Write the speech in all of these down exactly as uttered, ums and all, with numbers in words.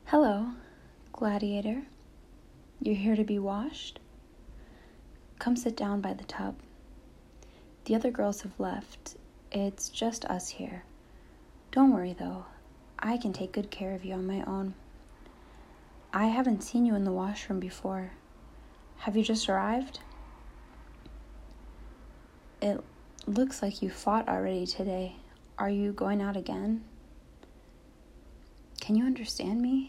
Hello, Gladiator. You're here to be washed? Come sit down by the tub. The other girls have left. It's just us here. Don't worry, though. I can take good care of you on my own. I haven't seen you in the washroom before. Have you just arrived? It looks like you fought already today. Are you going out again? Can you understand me?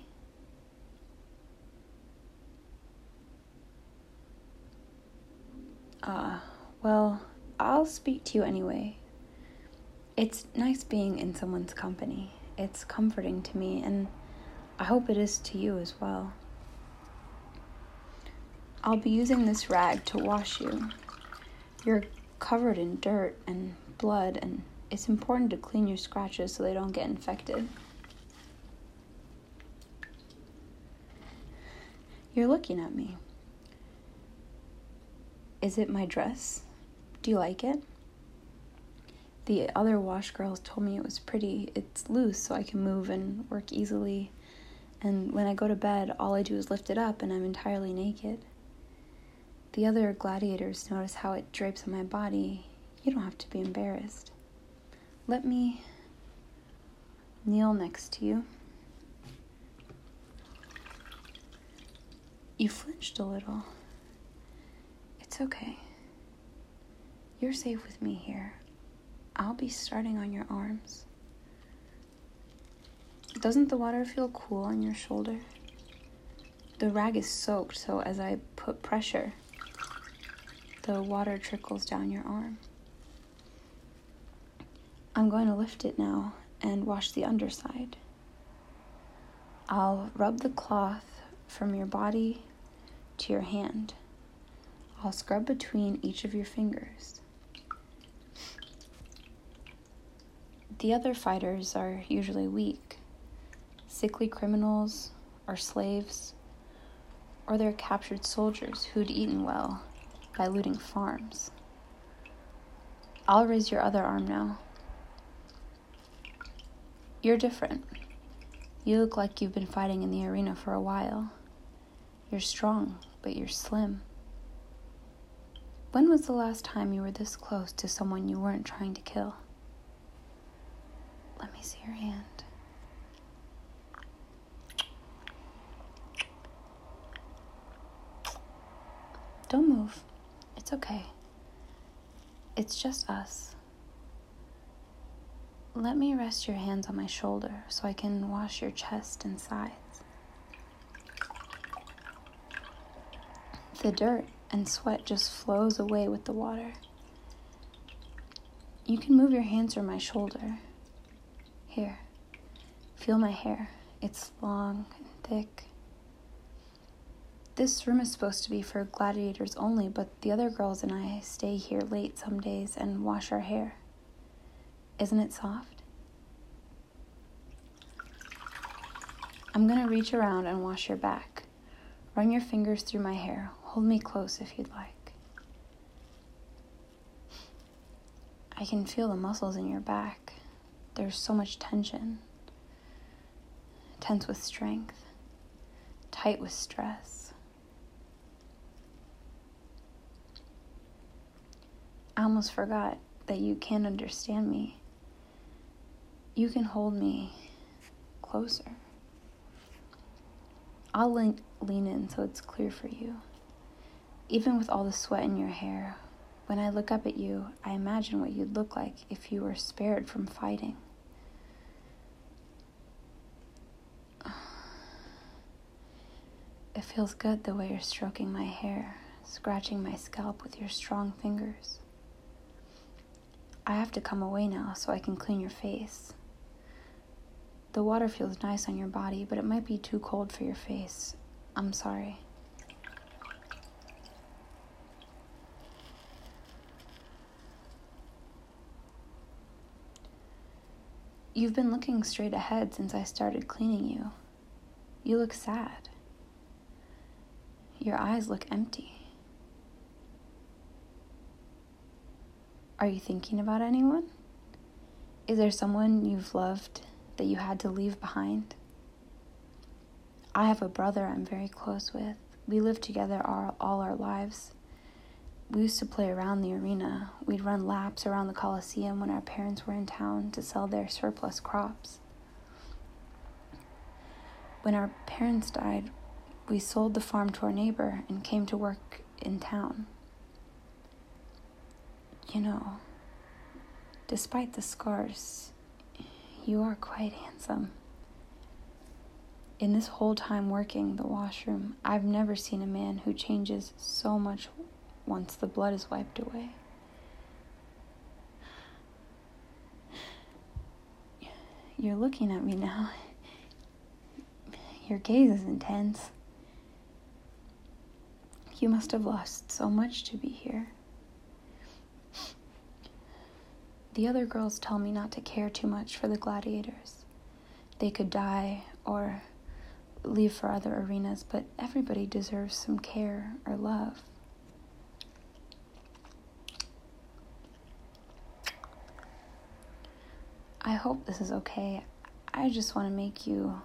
Ah, uh, well, I'll speak to you anyway. It's nice being in someone's company. It's comforting to me, and I hope it is to you as well. I'll be using this rag to wash you. You're covered in dirt and blood, and it's important to clean your scratches so they don't get infected. You're looking at me. Is it my dress? Do you like it? The other wash girls told me it was pretty. It's loose so I can move and work easily. And when I go to bed, all I do is lift it up and I'm entirely naked. The other gladiators notice how it drapes on my body. You don't have to be embarrassed. Let me kneel next to you. You flinched a little. It's okay. You're safe with me here. I'll be starting on your arms. Doesn't the water feel cool on your shoulder? The rag is soaked, so as I put pressure, the water trickles down your arm. I'm going to lift it now and wash the underside. I'll rub the cloth from your body to your hand. I'll scrub between each of your fingers. The other fighters are usually weak, sickly criminals or slaves, or they're captured soldiers who'd eaten well by looting farms. I'll raise your other arm now. You're different. You look like you've been fighting in the arena for a while. You're strong, but you're slim. When was the last time you were this close to someone you weren't trying to kill? Let me see your hand. Don't move. It's okay. It's just us. Let me rest your hands on my shoulder so I can wash your chest and sides. The dirt and sweat just flows away with the water. You can move your hands from my shoulder. Here, feel my hair. It's long and thick. This room is supposed to be for gladiators only, but the other girls and I stay here late some days and wash our hair. Isn't it soft? I'm gonna reach around and wash your back. Run your fingers through my hair. Hold me close if you'd like. I can feel the muscles in your back. There's so much tension. Tense with strength. Tight with stress. I almost forgot that you can't understand me. You can hold me closer. I'll lean, lean in so it's clear for you. Even with all the sweat in your hair, when I look up at you, I imagine what you'd look like if you were spared from fighting. It feels good the way you're stroking my hair, scratching my scalp with your strong fingers. I have to come away now so I can clean your face. The water feels nice on your body, but it might be too cold for your face. I'm sorry. You've been looking straight ahead since I started cleaning you. You look sad. Your eyes look empty. Are you thinking about anyone? Is there someone you've loved that you had to leave behind? I have a brother I'm very close with. We lived together our, all our lives. We used to play around the arena. We'd run laps around the Coliseum when our parents were in town to sell their surplus crops. When our parents died, we sold the farm to our neighbor and came to work in town. You know, despite the scars, you are quite handsome. In this whole time working the washroom, I've never seen a man who changes so much once the blood is wiped away. You're looking at me now. Your gaze is intense. You must have lost so much to be here. The other girls tell me not to care too much for the gladiators. They could die or leave for other arenas, but everybody deserves some care or love. I hope this is okay. I just want to make you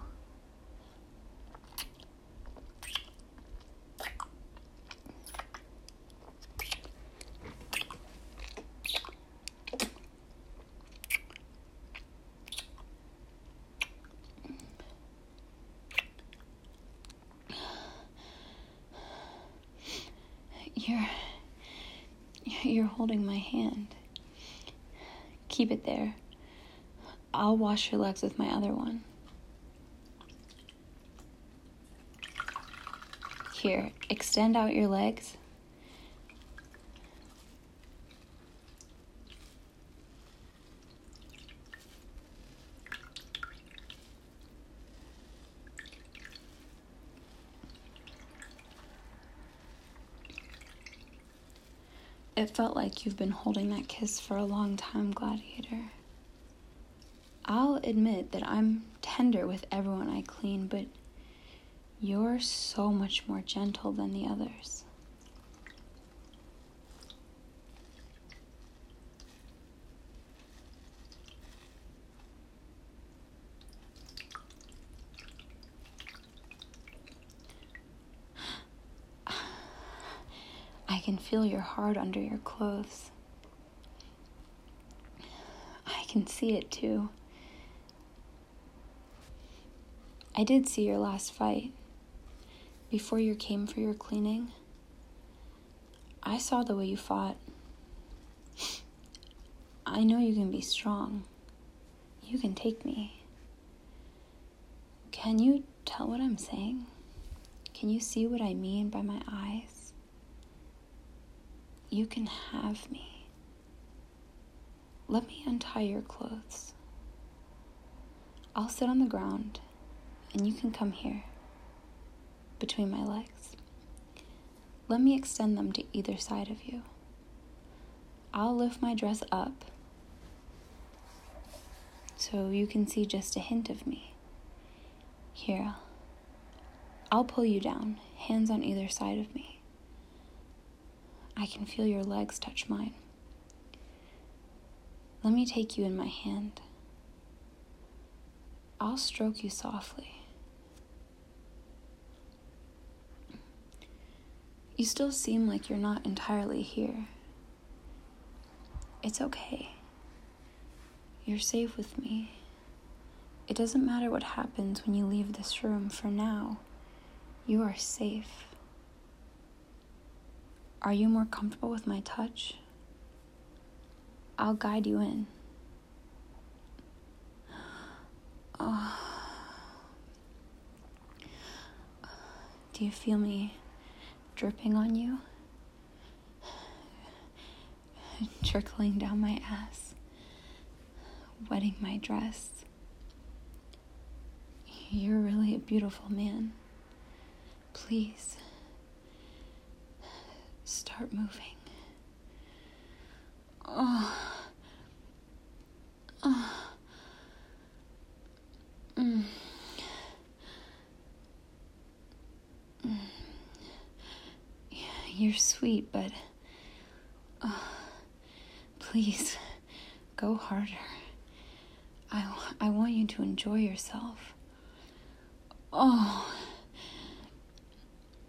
You're you're holding my hand. Keep it there. I'll wash your legs with my other one. Here, extend out your legs. It felt like you've been holding that kiss for a long time, Gladiator. I'll admit that I'm tender with everyone I clean, but you're so much more gentle than the others. I can feel your heart under your clothes. I can see it too. I did see your last fight. Before you came for your cleaning, I saw the way you fought. I know you can be strong. You can take me. Can you tell what I'm saying? Can you see what I mean by my eyes? You can have me. Let me untie your clothes. I'll sit on the ground, and you can come here, between my legs. Let me extend them to either side of you. I'll lift my dress up, so you can see just a hint of me. Here, I'll pull you down, hands on either side of me. I can feel your legs touch mine. Let me take you in my hand. I'll stroke you softly. You still seem like you're not entirely here. It's okay. You're safe with me. It doesn't matter what happens when you leave this room. For now, you are safe. Are you more comfortable with my touch? I'll guide you in. Oh. Do you feel me dripping on you? Trickling down my ass, wetting my dress. You're really a beautiful man. Please, start moving. Oh. Oh. Mm. Mm. You're sweet, but oh, please go harder. I, I want you to enjoy yourself. Oh,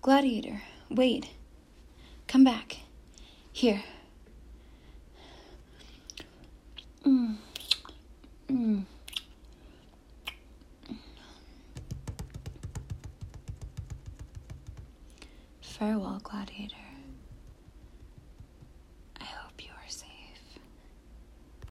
Gladiator, wait. Come back. Here. Mm. Mm. Farewell, Gladiator.